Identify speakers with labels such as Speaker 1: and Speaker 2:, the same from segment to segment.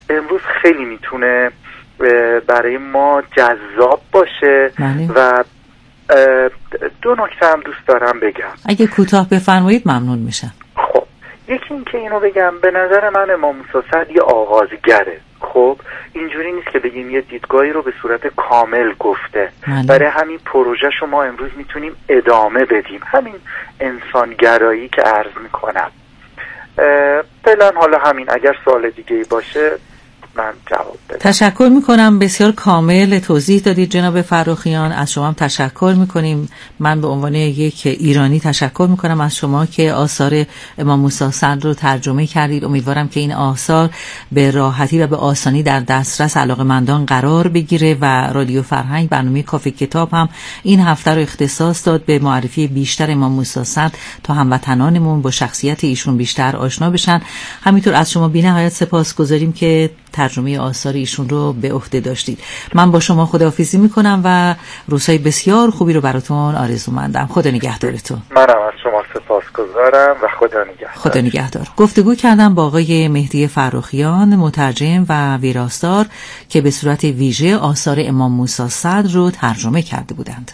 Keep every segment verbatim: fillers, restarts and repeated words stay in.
Speaker 1: امروز خیلی میتونه برای ما جذاب باشه.
Speaker 2: بله.
Speaker 1: و دو نکته هم دوست دارم بگم.
Speaker 2: اگه کوتاه بفرمایید ممنون میشم.
Speaker 1: خب یکی این که اینو بگم، به نظر من امام موسی صدر یه آغازگره. خب اینجوری نیست که بگیم یه دیدگاهی رو به صورت کامل گفته.
Speaker 2: بله.
Speaker 1: برای همین پروژه شما امروز میتونیم ادامه بدیم، همین انسانگرایی که عرض میکنم. فعلا حالا همین، اگر سوال دیگه ای باشه من جواب بدم.
Speaker 2: تشکر میکنم، بسیار کامل توضیح دادید جناب فرخیان. از شما هم تشکر میکنیم. من به عنوان یک ایرانی تشکر میکنم از شما که آثار امام موسی صدر رو ترجمه کردید. امیدوارم که این آثار به راحتی و به آسانی در دسترس علاقه‌مندان قرار بگیره و رادیو فرهنگ برنامه کافه کتاب هم این هفته رو اختصاص داد به معرفی بیشتر امام موسی صدر تا هموطنانمون با شخصیت ایشون بیشتر آشنا بشن. همینطور از شما بی‌نهایت سپاسگزاریم که ترجمه آثار ایشون رو به عهده داشتید. من با شما خداحافظی میکنم و روزهای بسیار خوبی رو براتون آرزومندم. خدا نگهدارتون.
Speaker 1: منم از شما سپاسگزارم و خدا نگهدار.
Speaker 2: خدا نگهدار. گفتگو کردم با آقای مهدی فرخیان، مترجم و ویراستار که به صورت ویژه آثار امام موسی صدر رو ترجمه کرده بودند.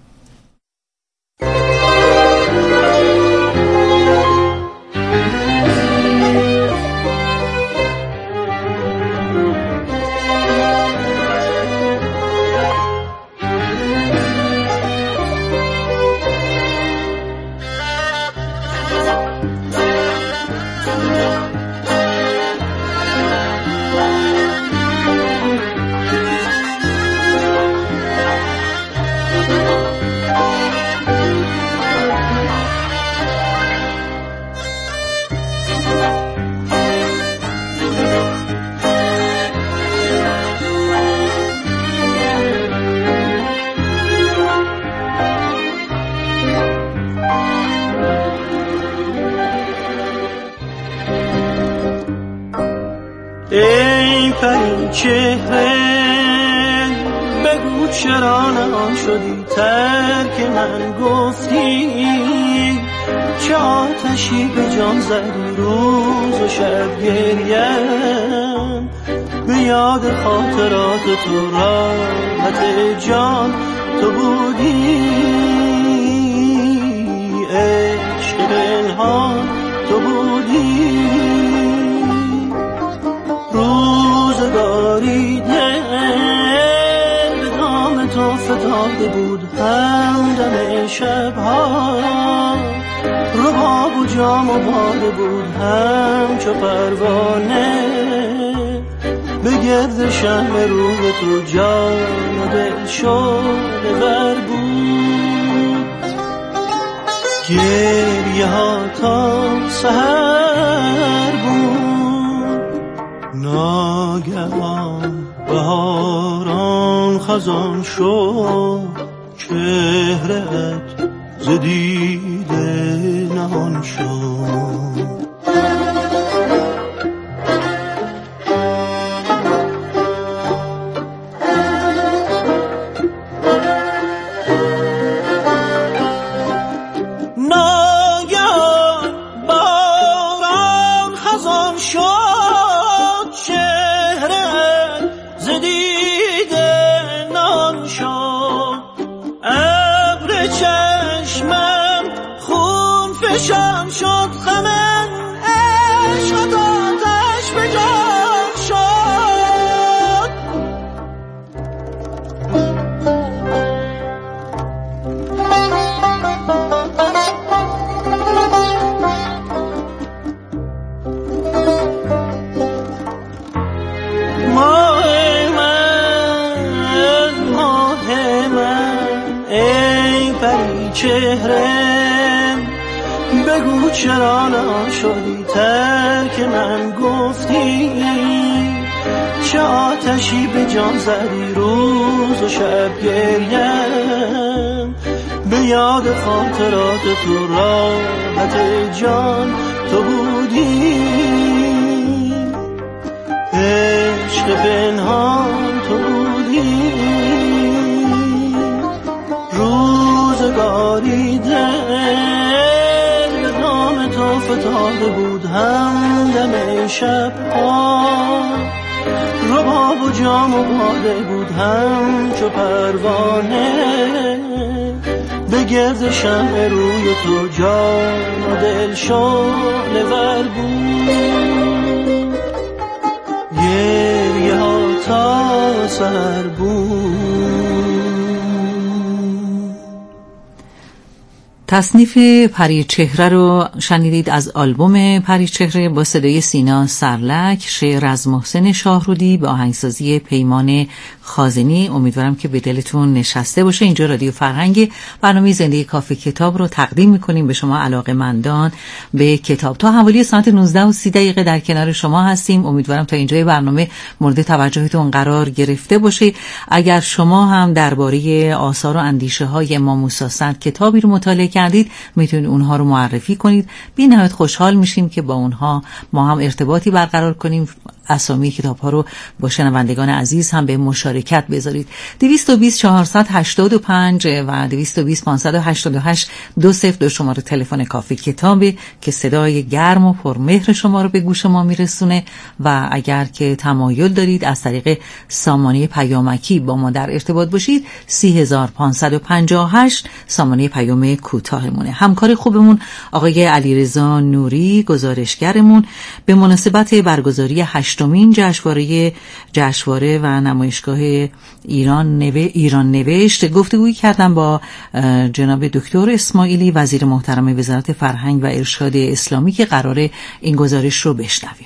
Speaker 3: ای پری چهره بگو چرا نهان شدی، ترک من گفتی، چه آتشی به جان زدی، روز و شب گریم به یاد خاطرات تو، راحت جان تو بودی، عشق پنهان تو بودی، روزگاری دل به نام تو فتاده بود، همدم شبها رباب و جام و باده بود، همچو پروانه به گرد شم روی تو، جان و دل شده بر بود، گریه ها تا سحر بود، ناگهان بهاران خزان شد، چهره‌ات ز دیده نهان شد. بگو چرا نهان شدی، ترک من گفتی، چه آتشی به جان زدی، روز و شب گریم به یاد خاطرات تو، راحت جان تو بودی، عشق پنهان تو بودی، روزگاری دل فتاده بود، همدم شبها جام و باده بود همچو پروانه، به گرد شمع روی تو جان و دل شعله ور بود، گریه ها تا سحر بود.
Speaker 2: تصنیف پریچهره رو شنیدید از آلبوم پریچهره با صدای سینا سرلک، شعر از محسن شاهرودی به آهنگسازی پیمان خازنی. امیدوارم که به دلتون نشسته باشه. اینجا رادیو فرهنگ، برنامه زندگی کافه کتاب رو تقدیم میکنیم به شما علاقه‌مندان به کتاب. تا حوالی ساعت نوزده و سی دقیقه در کنار شما هستیم. امیدوارم تا اینجای برنامه مورد توجهتون قرار گرفته باشه. اگر شما هم درباره آثار و اندیشه های امام موسی صدر کتابی رو مطالعه کردید، میتونید اونها رو معرفی کنید. بی نهایت خوشحال میشیم که با اونها ما هم ارتباطی برقرار کنیم. اسامی کتاب ها رو با شنوندگان عزیز هم به مشارکت بذارید. دویست و بیست چهارصد و هشتاد و پنج و دویست و بیست پانصد و هشتاد و هشت دو صفر دو شماره تلفن کافه کتابه که صدای گرم و پرمهر شما رو به گوش ما میرسونه. و اگر که تمایل دارید از طریق سامانه پیامکی با ما در ارتباط باشید، سی هزار و پانصد و پنجاه و هشت سامانه پیام کوتاهمونه. همکار خوبمون آقای علیرضا نوری، گزارشگرمون، به مناسبت برگزاری هشتمین جشنواره جشنواره و نمایشگاه ایران نو... ایران نوشت گفتگویی کردم با جناب دکتر اسماعیلی، وزیر محترم وزارت فرهنگ و ارشاد اسلامی، که قراره این گزارش رو بشنویم.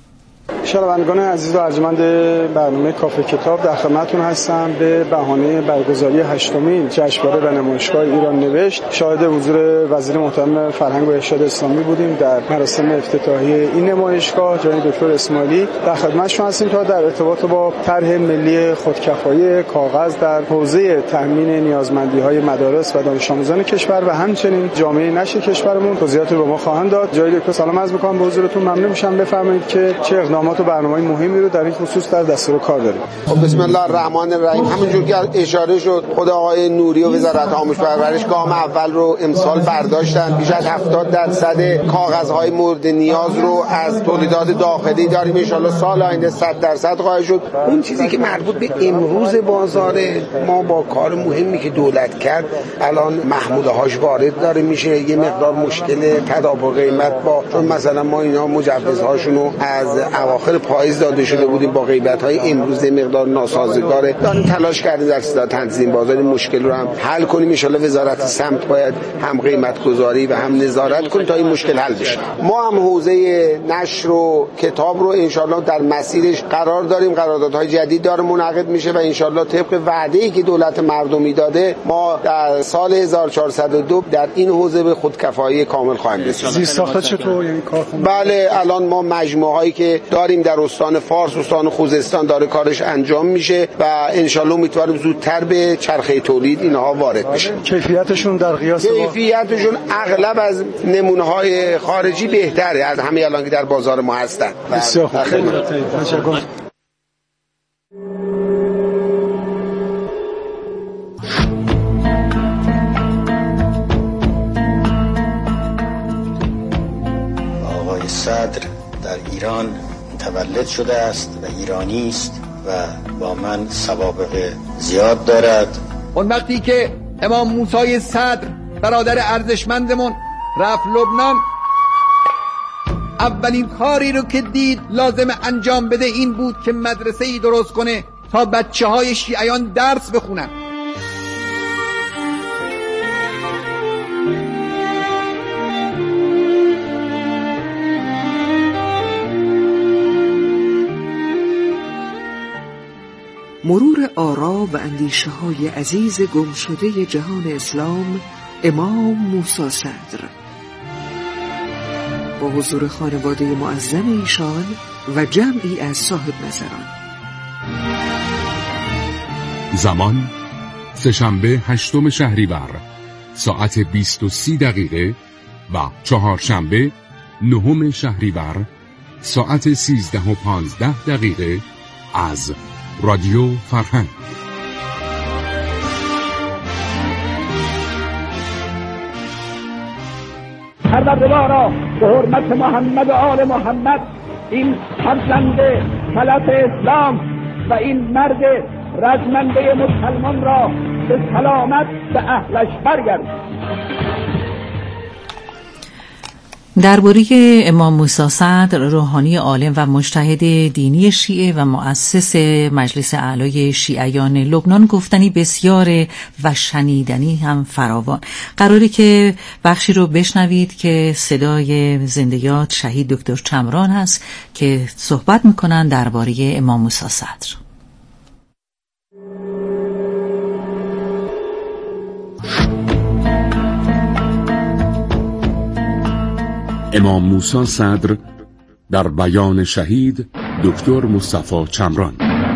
Speaker 4: شنوندگان عزیز و ارجمند برنامه کافه کتاب، در خدمتتون هستم. به بهانه برگزاری هشتمین جشنواره و نمایشگاه ایران نوشت شاهد حضور وزیر محترم فرهنگ و ارشاد اسلامی بودیم در مراسم افتتاحیه این نمایشگاه. جناب دکتر اسماعیلی در خدمتشون هستیم تا در ارتباط با طرح ملی خودکفایی کاغذ در حوزه تامین نیازمندی‌های مدارس و دانش آموزان کشور و همچنین جامعه نشر کشورمون توضیحاتی رو به ما خواهند داد. جناب دکتر سلام عرض می‌کنم به حضورتون. ممنون میشم بفرمایید که چه اقدامات و برنامه‌های مهمی رو در این خصوص در دستور کار داریم.
Speaker 5: خب بسم الله الرحمن الرحیم. همونجور که اشاره شد، خود آقای نوری و وزارت آموزش و پرورش گام اول رو امسال برداشتن. بیش از هفتاد درصد کاغذهای مورد نیاز رو از تولیدات داخلی داریم. ان شاءالله سال آینده صد درصد خواهد شد. اون چیزی که مربوط به امروز بازار ما با کار مهمی که دولت کرد، الان محموله هاش وارد داره میشه. یه مقدار مشکل تداوم قیمت با، چون مثلا ما اینا مجوزهاشون رو از اواخر پاییز داده شده بودیم، با قیمت‌های امروز مقدار ناسازگاره. داریم تلاش کردیم در اصلاح تنظیم بازار این مشکل رو هم حل کنیم. ان شاءالله وزارت سمت باید هم قیمت گذاری و هم نظارت کنه تا این مشکل حل بشه. ما هم حوزه نشر و کتاب رو ان شاءالله در مسیرش قرار داریم. قراردادهای جدید داره منعقد میشه و ان شاءالله طبق وعده‌ای که دولت مردمی داده، ما در سال هزار و چهارصد و دو در این حوزه به خودکفایی کامل خواهیم رسید.
Speaker 4: زیرساخت چطور یعنی کارخونه؟
Speaker 5: بله، الان ما مجموعه‌ای که داریم در استان فارس، استان خوزستان داره کارش انجام میشه و ان شاءالله امیدواریم زودتر به چرخه تولید اینها وارد بشه.
Speaker 4: کیفیتشون در قیاس
Speaker 5: کیفیتشون اغلب از نمونه‌های خارجی بهتره از همه الان که در بازار ما هستن.
Speaker 4: بسیار خوب. تشکر.
Speaker 6: آقای صدر در ایران متولد شده است و ایرانی است و با من سوابق زیاد دارد.
Speaker 7: اون وقتی که امام موسی صدر برادر ارزشمندمون رفت لبنان، اولین کاری رو که دید لازم انجام بده این بود که مدرسه‌ای درست کنه تا بچه‌های شیعیان درس بخونن.
Speaker 8: مرور آرا و اندیشه های عزیز گمشده جهان اسلام امام موسی صدر با حضور خانواده معظم ایشان و جمعی از صاحب نظران.
Speaker 9: زمان سه‌شنبه هشتم شهریور ساعت بیست و سی دقیقه و چهارشنبه نهم شهریور ساعت سیزده و پانزده دقیقه از رادیو فرهنگ.
Speaker 10: پروردگارا به حرمت محمد و آل محمد این فرزند ملت اسلام و این مرد رزمنده مسلمان را به سلامت به اهلش برگرداند.
Speaker 2: درباره امام موسی صدر، روحانی عالم و مجتهد دینی شیعه و مؤسس مجلس اعلای شیعیان لبنان گفتنی بسیار و شنیدنی هم فراوان. قراره که بخشی رو بشنوید که صدای زنده‌یاد شهید دکتر چمران هست که صحبت میکنن درباره امام موسی صدر.
Speaker 9: امام موسی صدر در بیان شهید دکتر مصطفی چمران.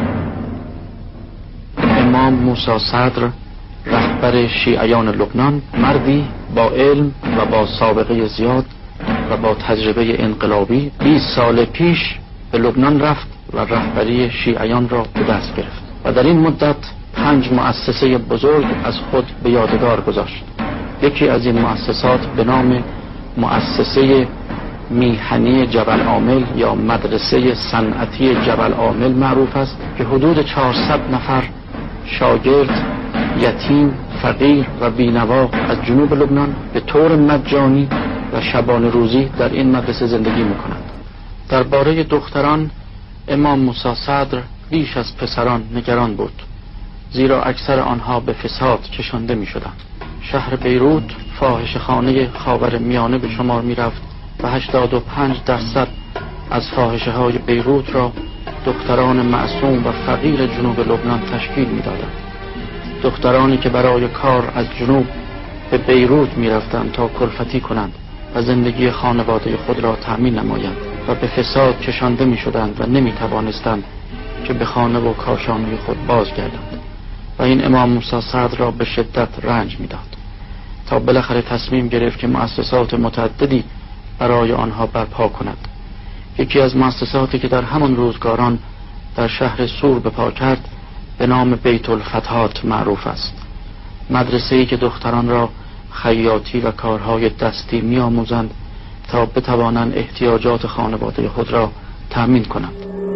Speaker 11: امام موسی صدر رهبر شیعیان لبنان، مردی با علم و با سابقه زیاد و با تجربه انقلابی، بیست سال پیش به لبنان رفت و رهبری شیعیان را به دست گرفت و در این مدت پنج مؤسسه بزرگ از خود به یادگار گذاشت. یکی از این مؤسسات به نام مؤسسه میهنی جبل عامل یا مدرسه صنعتی جبل عامل معروف است که حدود چهارصد نفر شاگرد، یتیم، فقیر و بینوا از جنوب لبنان به طور مجانی و شبانه روزی در این مدرسه زندگی میکنند. درباره دختران، امام موسی صدر بیش از پسران نگران بود، زیرا اکثر آنها به فساد کشانده میشدند. شهر بیروت فاحشه‌خانه خاورمیانه به شمار میرفت و هشتاد و پنج درصد از فاحشه‌های بیروت را دختران معصوم و فقیر جنوب لبنان تشکیل میدادند. دخترانی که برای کار از جنوب به بیروت میرفتند تا کلفتی کنند و زندگی خانواده خود را تأمین نمایند و به فساد کشانده میشدند و نمیتوانستند که به خانه و کاشانه خود بازگردند و این امام موسی صدر را به شدت رنج میداد تا بالاخره تصمیم گرفت که مؤسسات متعددی برای آنها برپا کند. یکی از مؤسساتی که در همان روزگاران در شهر سور بپا کرد به نام بیت الفتحات معروف است، مدرسه‌ای که دختران را خیاطی و کارهای دستی می‌آموزند تا بتوانند احتیاجات خانواده خود را تأمین کنند.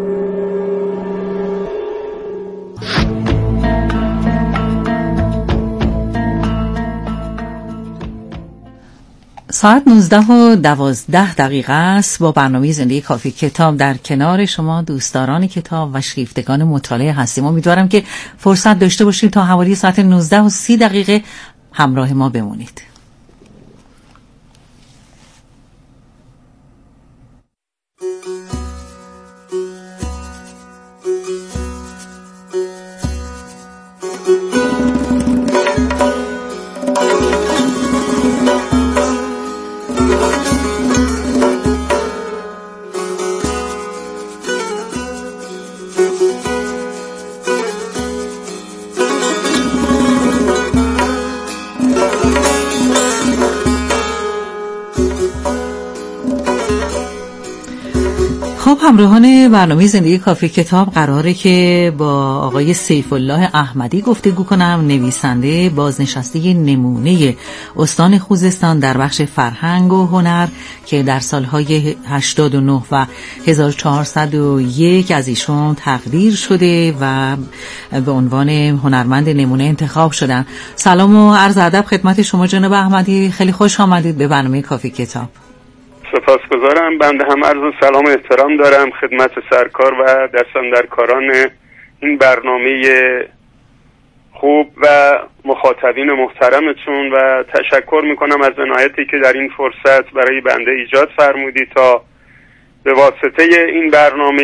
Speaker 2: ساعت نوزده و دوازده دقیقه است. با برنامه زندگی کافی کتاب در کنار شما دوستداران کتاب و شیفتگان مطالعه هستیم. امیدوارم که فرصت داشته باشید تا حوالی ساعت نوزده و سی دقیقه همراه ما بمونید. خب همراهان برنامه زندگی کافی کتاب، قراره که با آقای سیف الله احمدی گفتگو کنم، نویسنده بازنشسته نمونه استان خوزستان در بخش فرهنگ و هنر که در سالهای هشتاد و نه و هزار و چهارصد و یک از ایشون تقدیر شده و به عنوان هنرمند نمونه انتخاب شدن. سلام و عرض ادب خدمت شما جناب احمدی، خیلی خوش آمدید به برنامه کافی کتاب.
Speaker 12: سپاسگزارم. بنده هم عرض سلام و احترام دارم خدمت سرکار و دستاندرکاران این برنامه خوب و مخاطبین محترمتون و تشکر میکنم از عنایتی که در این فرصت برای بنده ایجاد فرمودید تا به واسطه این برنامه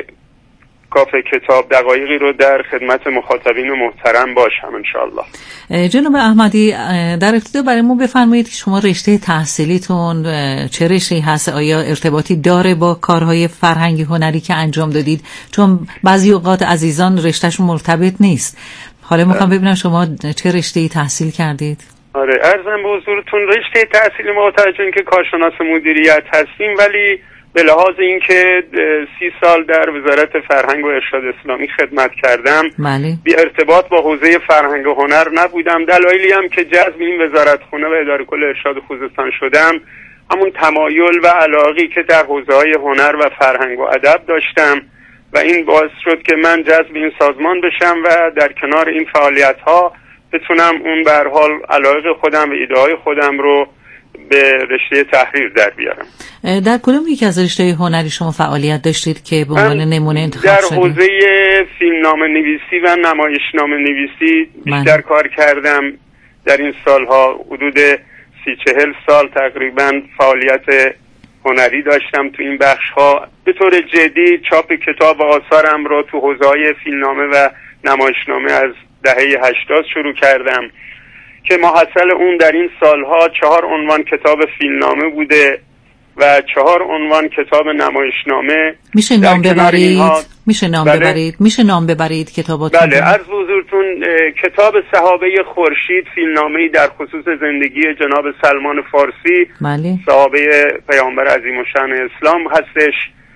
Speaker 12: کافه کتاب دقایقی رو در خدمت مخاطبین محترم باشم انشالله.
Speaker 2: جناب احمدی، در ابتدا برای ما بفرمایید که شما رشته تحصیلیتون چه رشته‌ای هست؟ آیا ارتباطی داره با کارهای فرهنگی هنری که انجام دادید؟ چون بعضی اوقات عزیزان رشتهشون مرتبط نیست. حالا میخوام ببینم شما چه رشته‌ای تحصیل کردید؟
Speaker 12: آره، عرضم به حضورتون رشته تحصیلی ما توجه اینکه کارشناس مدیریت هستیم، ولی به لحاظ اینکه سی سال در وزارت فرهنگ و ارشاد اسلامی خدمت کردم،
Speaker 2: بله.
Speaker 12: بی ارتباط با حوزه فرهنگ و هنر نبودم. دلایلی هم که جذب این وزارتخونه و اداره کل ارشاد خوزستان شدم همون تمایل و علاقی که در حوزه‌های هنر و فرهنگ و ادب داشتم و این باعث شد که من جذب این سازمان بشم و در کنار این فعالیت‌ها بتونم اون به هر حال علاقه خودم و ایده‌های خودم رو به رشته تحریر در بیارم.
Speaker 2: در کدوم یک از رشته هنری شما فعالیت داشتید که به عنوان نمونه انتخاب
Speaker 12: در
Speaker 2: شدید؟
Speaker 12: در حوزه فیلمنامه نویسی و نمایشنامه نویسی بیشتر من. کار کردم. در این سالها حدود سی چهل سال تقریبا فعالیت هنری داشتم تو این بخش‌ها. به طور جدی چاپ کتاب و آثارم رو تو حوزه‌های فیلمنامه و نمایشنامه از دهه هشتاد شروع کردم که محصل اون در این سالها چهار عنوان کتاب فیلمنامه بوده و چهار عنوان کتاب نمایشنامه.
Speaker 2: میشه نام ببرید؟ میشه نام بله؟ ببرید؟ میشه نام ببرید کتاباتون؟
Speaker 12: بله، عرض حضورتون کتاب صحابه خورشید، فیلمنامه‌ای در خصوص زندگی جناب سلمان فارسی،
Speaker 2: بله.
Speaker 12: صحابه پیامبر عظیم الشأن اسلام هستش،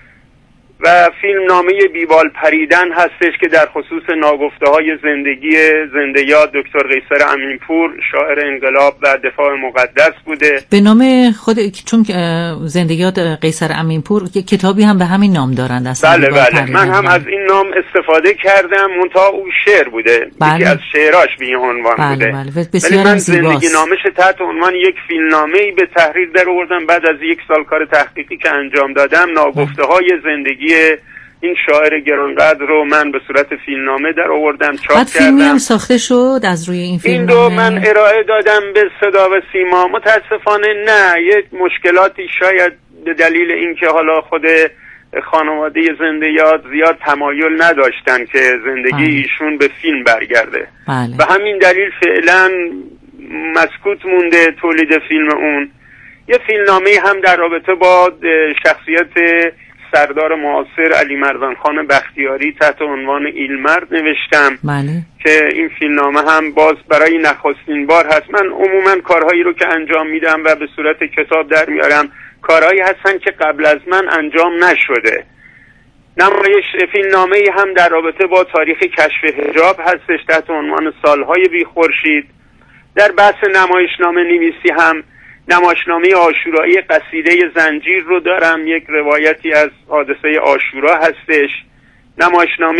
Speaker 12: و فیلمنامه بیبال پریدن هستش که در خصوص ناگفته های زندگی زنده یاد دکتر قیصر امینپور، شاعر انقلاب و دفاع مقدس بوده.
Speaker 2: به نام خود، چون زنده یاد قیصر امینپور کتابی هم به همین نام دارند اصلا.
Speaker 12: بله بله، من هم بله. از این نام استفاده کردم، منتها او شعر بوده،
Speaker 2: بله.
Speaker 12: یکی از شعراش به این عنوان
Speaker 2: بله
Speaker 12: بوده.
Speaker 2: بله. ولی
Speaker 12: من زندگی نامش تحت عنوان یک فیلمنامه‌ای به تحریر در آوردم. بعد از یک سال کار تحقیقی که انجام دادم، ناگفته های زندگی این شاعر گرانقدر رو من به صورت فیلمنامه در آوردم، چاپ
Speaker 2: بعد
Speaker 12: کردم.
Speaker 2: فیلمی هم ساخته شد از روی این فیلمنامه؟
Speaker 12: این دو من ارائه دادم به صدا و سیما. متاسفانه نه، یک مشکلاتی شاید به دلیل اینکه حالا خود خانواده زنده یاد زیاد تمایل نداشتن که زندگی بله. ایشون به فیلم برگرده.
Speaker 2: بله.
Speaker 12: و همین دلیل فعلا مسکوت مونده تولید فیلم اون. یه فیلمنامه هم در رابطه با شخصیت سردار معاصر علی مردان خان بختیاری تحت عنوان ایلمرد نوشتم.
Speaker 2: بله.
Speaker 12: که این فیلمنامه هم باز برای نخستین بار هست. من عموما کارهایی رو که انجام میدم و به صورت کتاب در میارم، کارهایی هستن که قبل از من انجام نشده. نمایش فیلمنامه هم در رابطه با تاریخ کشف حجاب هستش تحت عنوان سالهای بی خورشید. در بحث نمایشنامه نویسی هم نمایشنامه عاشورایی قصیده زنجیر رو دارم، یک روایتی از حادثه عاشورا هستش. نمایشنامه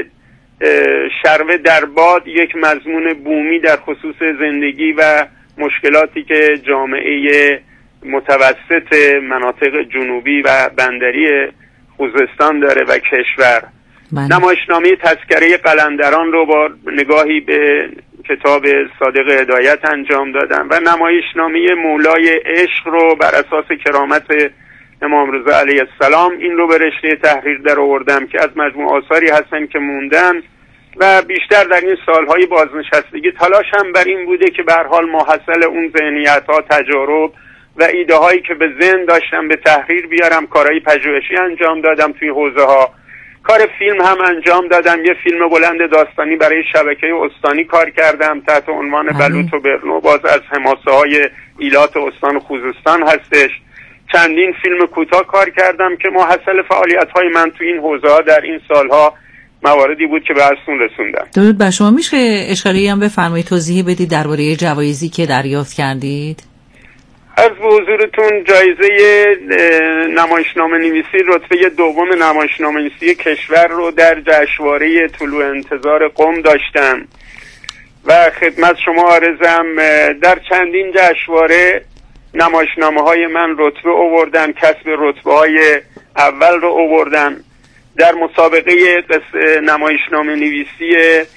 Speaker 12: شروه در باد، یک مضمون بومی در خصوص زندگی و مشکلاتی که جامعه متوسط مناطق جنوبی و بندری خوزستان داره و کشور.
Speaker 2: بله.
Speaker 12: نمایشنامه تذکره قلندران رو با نگاهی به کتاب صادق هدایت انجام دادم و نمایشنامه مولای عشق رو بر اساس کرامت امام رضا علیه السلام این رو به رشته تحریر در آوردم که از مجموع آثاری هستن که موندن و بیشتر در این سالهای بازنشستگی تلاشم بر این بوده که به هر حال ماحصل اون ذهنیت‌ها، تجارب و ایده هایی که به ذهن داشتم به تحریر بیارم. کارهای پژوهشی انجام دادم توی حوزه ها، کار فیلم هم انجام دادم. یه فیلم بلند داستانی برای شبکه استانی کار کردم تحت عنوان بلوط و برنو، باز از حماسه های ایلات استان خوزستان هستش. چندین فیلم کوتاه کار کردم که محصل فعالیت های من تو این حوزه ها در این سالها مواردی بود که به ارسون رسوندم.
Speaker 2: درود بر شما. میشه اشاره‌ای هم بفرمایید توضیح بدید درباره جوایزی که دریافت کردید؟
Speaker 12: از به حضورتون جایزه نمایشنامه نویسی رتبه دوم نمایشنامه نویسی کشور رو در جشنواره طلوع انتظار قم داشتم و خدمت شما عرضم در چندین جشنواره نمایشنامه های من رتبه آوردن، کسب رتبه های اول رو آوردن. در مسابقه نمایشنامه نویسی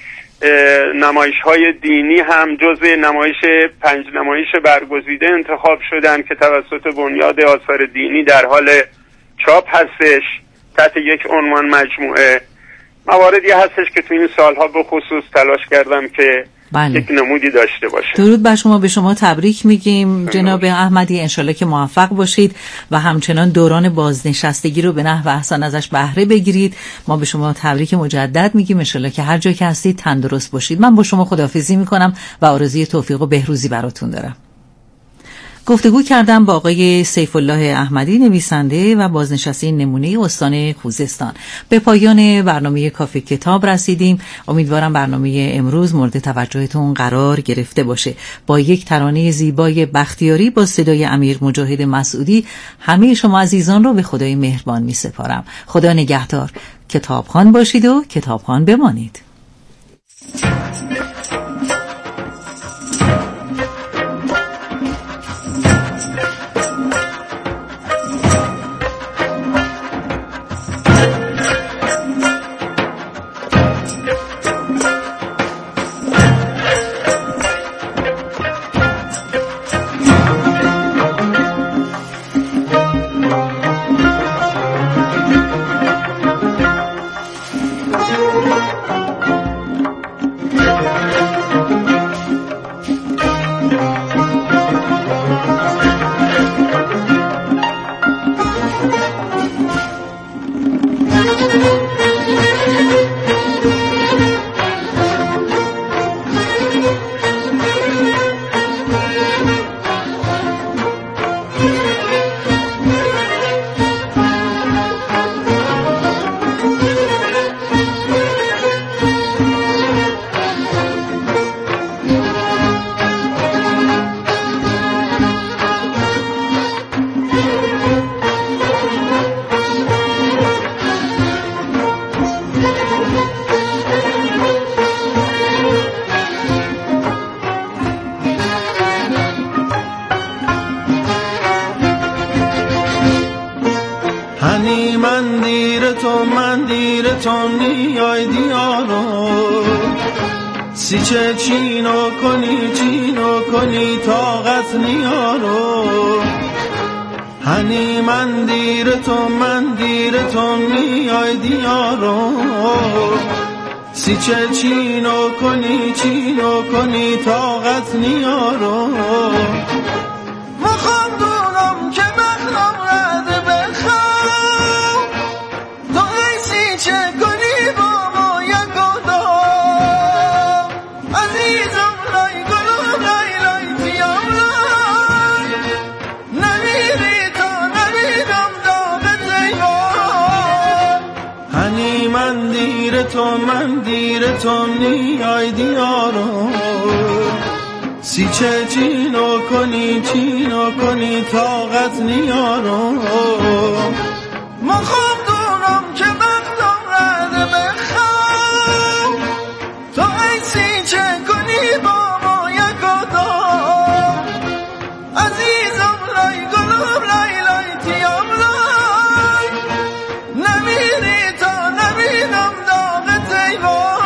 Speaker 12: نمایش های دینی هم جزء نمایش پنج نمایش برگزیده انتخاب شدن که توسط بنیاد آثار دینی در حال چاپ هستش تحت یک عنوان مجموعه. مواردی هستش که تو این سالها به خصوص تلاش کردم که بله. یک نمودی داشته باشه.
Speaker 2: درود بر شما. به شما تبریک میگیم جناب احمدی، انشالله که موفق باشید و همچنان دوران بازنشستگی رو به نحو احسن ازش بهره بگیرید. ما به شما تبریک مجدد میگیم، انشالله که هر جا که هستید تندرست باشید. من با شما خداحافظی میکنم و آرزوی توفیق و بهروزی براتون دارم. گفتگو کردم با آقای سیف الله احمدی، نویسنده و بازنشسته نمونه استان خوزستان. به پایان برنامه کافه کتاب رسیدیم. امیدوارم برنامه امروز مورد توجهتون قرار گرفته باشه. با یک ترانه زیبای بختیاری با صدای امیر مجاهد مسعودی همه شما عزیزان رو به خدای مهربان می سپارم. خدا نگهدار. کتابخوان باشید و کتابخوان بمانید.
Speaker 3: هنی من دیر تو من دیر تو نیای دیارو سیچه چینو کنی چینو کنی طاقت نیارو هنی من دیر تو من دیر تو نیای دیارو سیچه چینو کنی چینو کنی طاقت نیارو مخوام دونم که بخلم رد بخوام تو ایسی چه کنی با ما یک دام عزیزم لای گلوم لای لای تیام لای نمیری تا نمیدم داغ زیبان هنی من دیر تو من دیر تو نیای دیارو سیچه چینو کنی چینو کنی طاقت نیارو مخوام دونم که بختم رد بخوام تو ای سیچه کنی با ما یک دام عزیزم لای گلوم لای لای تیام لای نمیری تا نمیدم داغ تیوان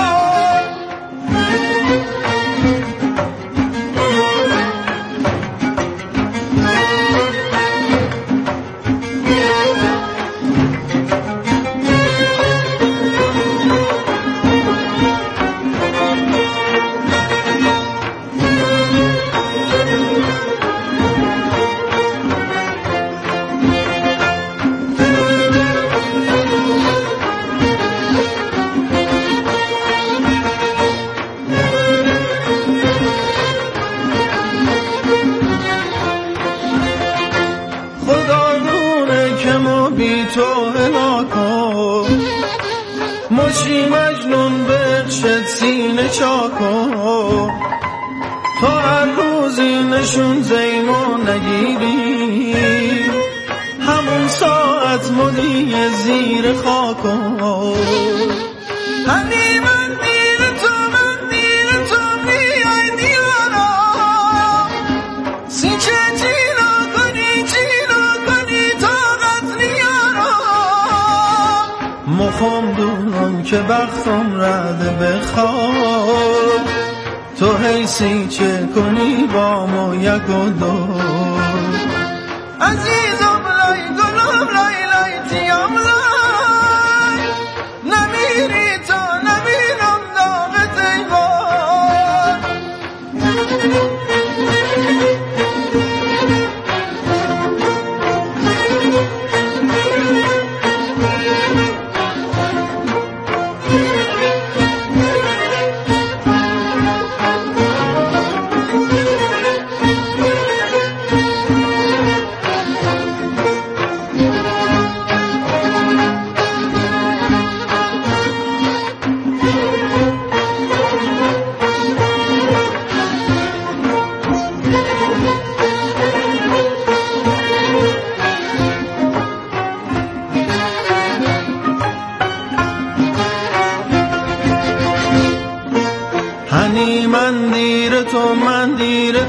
Speaker 3: تو هلاکو مشی مجنون بخشت سینه چاکو تو هر روزی نشون زیمو نگیری همون ساعت مدی زیر خاکو هنی من دیر تو من دیر تو میای دیارا سیچه چینا کنی چینا کنی طاقت نیارا مخوام دونم که بختم رد بخواب تو حیثی چه کنی با ما یک و دو عزیزم لای گلوم لای لای تیام لای نمیری تا نمیرم داغ تیوان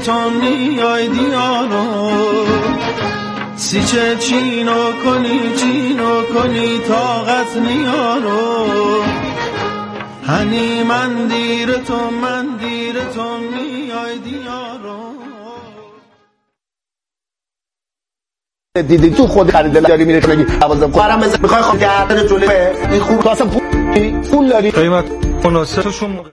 Speaker 3: تو میای دیارو سیچه چینو کنی چینو کنی طاقت نیارو هنی من دیر تو من دیر تو میای دیارو
Speaker 5: دیدی تو خود خریده داری میره بگی حواسم خورم بزن میخوای خود گردن جلوه این خوب تو اصلا پول داری
Speaker 3: قیمت مناسبشون موقع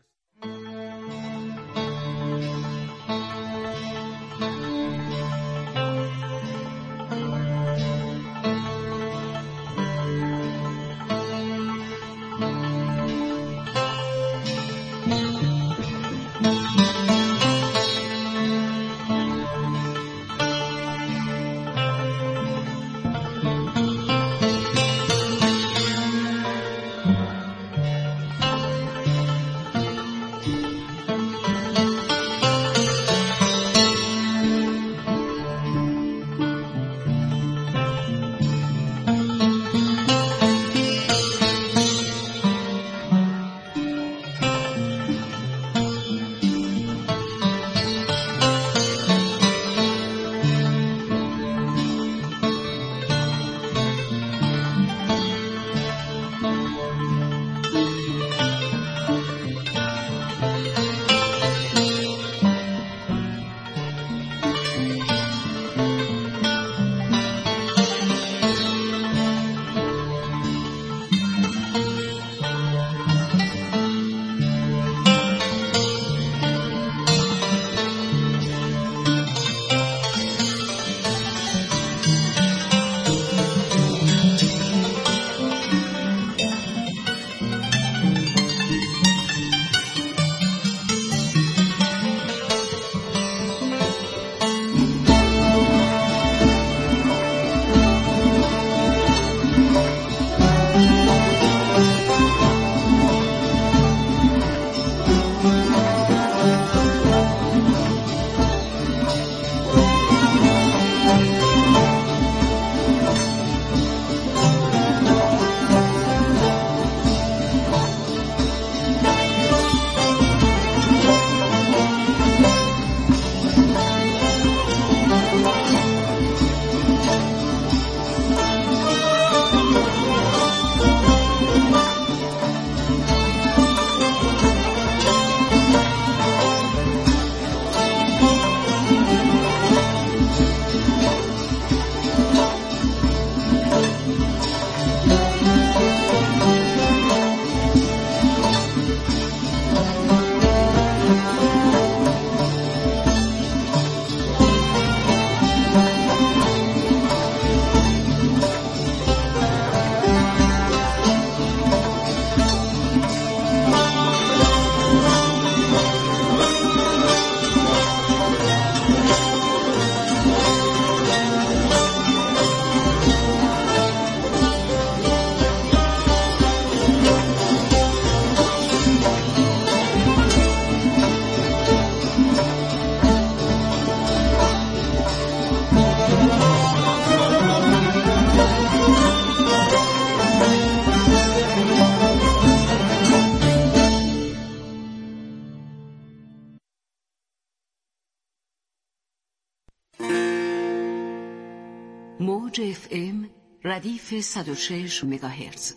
Speaker 8: موج اف ام ردیف صد و شش مگاهرتز.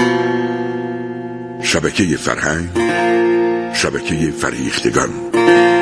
Speaker 13: شبکه فرهنگ، شبکه فریختگان.